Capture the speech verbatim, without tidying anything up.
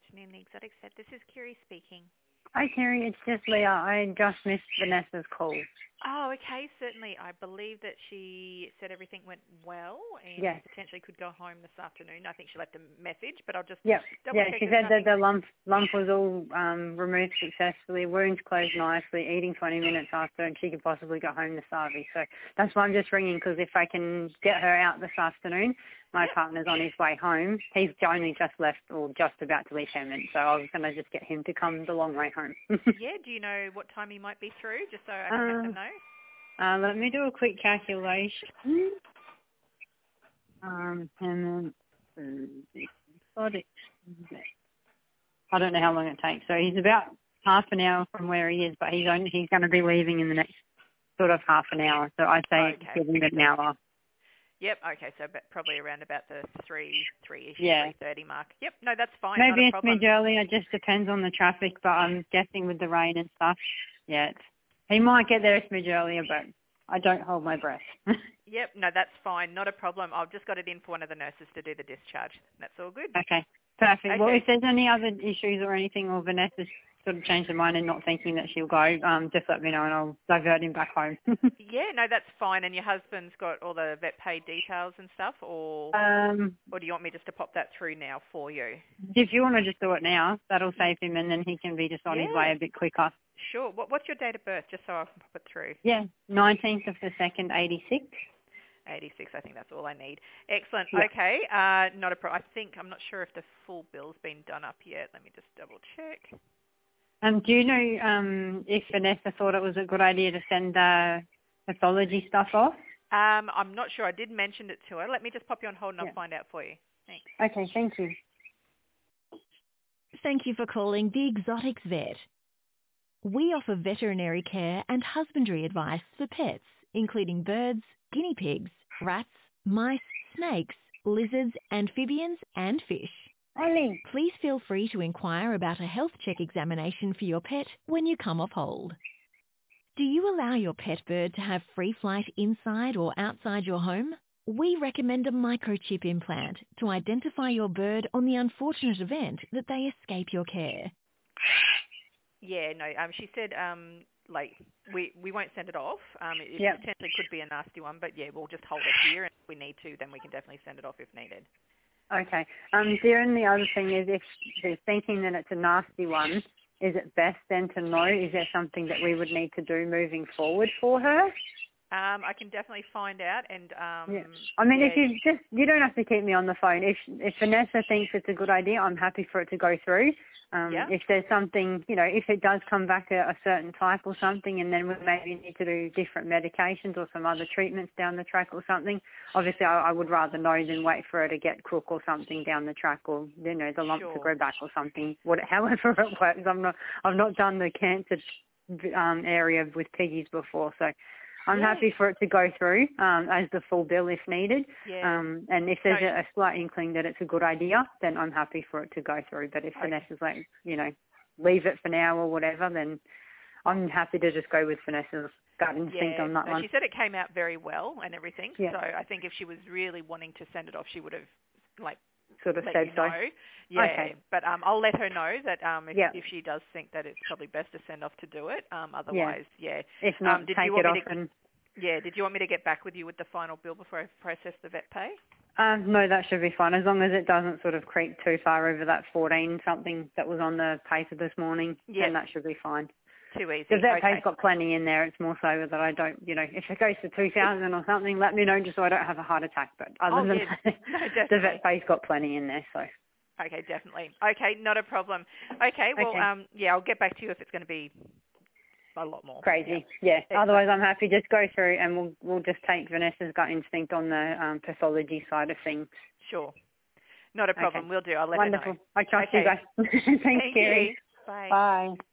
afternoon, the Exotic Set. This is Kiri speaking. Hi, Terry. It's just Leah. I just missed Vanessa's call. Oh, okay, certainly. I believe that she said everything went well and Yes. potentially could go home this afternoon. I think she left a message, but I'll just Yep. double Yeah, check. she There's said that nothing. the lump lump was all um, removed successfully, wounds closed nicely, eating twenty minutes after, and she could possibly go home this Savi. So that's why I'm just ringing, because if I can get her out this afternoon, my Yep. partner's on his way home. He's only just left, or just about to leave ten minutes, so I was going to just get him to come the long way home. Yeah, do you know what time he might be through, just so I can let them um, know? uh, let me do a quick calculation. Um, and then, uh, I don't know how long it takes. So he's about half an hour from where he is, but he's only he's going to be leaving in the next sort of half an hour. So I'd say Okay. give him an hour. Yep, okay, so about, probably around about the three, three-ish, Yeah. three thirty mark. Yep, no, that's fine, not Maybe a it's problem. mid early. It just depends on the traffic, but I'm guessing with the rain and stuff, yeah, it's, he might get there a smidge earlier, but I don't hold my breath. Yep, no, that's fine, not a problem. I've just got it in for one of the nurses to do the discharge. That's all good. Okay, perfect. Okay. Well, if there's any other issues or anything, or Vanessa's sort of changed her mind and not thinking that she'll go, um, just let me know and I'll divert him back home. Yeah, no, that's fine. And your husband's got all the vet pay details and stuff, or um, or do you want me just to pop that through now for you? if you want to just do it now, that'll save him, and then he can be just on his way Yeah, a bit quicker. sure. What, what's your date of birth, just so I can pop it through? Yeah, nineteenth of the second, eighty-six. eighty-six, I think that's all I need. Excellent. Yeah. Okay, uh, not a pro. I think, I'm not sure if the full bill's been done up yet. Let me just double check. Um, do you know um, if Vanessa thought it was a good idea to send the pathology stuff off? Um, I'm not sure. I did mention it to her. Let me just pop you on hold and Yeah. I'll find out for you. Thanks. Okay, thank you. Thank you for calling the Exotics Vet. We offer veterinary care and husbandry advice for pets, including birds, guinea pigs, rats, mice, snakes, lizards, amphibians, and fish. Ollie. Please feel free to inquire about a health check examination for your pet when you come off hold. Do you allow your pet bird to have free flight inside or outside your home? We recommend a microchip implant to identify your bird on the unfortunate event that they escape your care. Yeah, no, um, she said, um, like, we, we won't send it off. Um, it Yep. potentially could be a nasty one, but yeah, we'll just hold it here, and if we need to, then we can definitely send it off if needed. Okay. Um, the only other thing is if they're thinking that it's a nasty one, is it best then to know, is there something that we would need to do moving forward for her? Um, I can definitely find out, and um, Yeah. I mean, yeah, if you just, you don't have to keep me on the phone. If if Vanessa thinks it's a good idea, I'm happy for it to go through. Um, yeah, if there's something, you know, if it does come back a, a certain type or something, and then we maybe need to do different medications or some other treatments down the track or something, obviously I, I would rather know than wait for her to get crook or something down the track, or, you know, the lump sure. to grow back or something. What, however it works, I'm not, I've not done the cancer um, area with piggies before, so I'm Yeah. happy for it to go through um, as the full bill if needed. Yeah. Um, and if there's No, a, a slight inkling that it's a good idea, then I'm happy for it to go through. But if okay. Vanessa's like, you know, leave it for now or whatever, then I'm happy to just go with Vanessa's gut instinct Yeah, on that no, one. she said it came out very well and everything. Yeah. So I think if she was really wanting to send it off, she would have, like, Sort of let said you so. know. Yeah, Okay. but um, I'll let her know that um, if, Yeah. if she does think that it's probably best to send off to do it. Um, Yeah. otherwise, yeah. If not, Um, did take you want it me off to? and... Yeah. Did you want me to get back with you with the final bill before I process the vet pay? Um, no, that should be fine, as long as it doesn't sort of creep too far over that fourteen something that was on the paper this morning, Yeah. then that should be fine. Too easy. The vet Okay. pay's got plenty in there. It's more so that I don't, you know, if it goes to two thousand or something, let me know just so I don't have a heart attack. But other Oh, than yeah. that, No, the definitely. vet pay's got plenty in there. So Okay, definitely. Okay, not a problem. Okay, well, okay, um, yeah, I'll get back to you if it's going to be a lot more. crazy, yeah. Excellent. Otherwise, I'm happy. Just go through, and we'll we'll just take Vanessa's gut instinct on the um, pathology side of things. Sure. Not a problem. Okay, We'll do. I'll let wonderful. her know. I trust Okay. you guys. Thanks, Thank Kerry. you. Bye. Bye.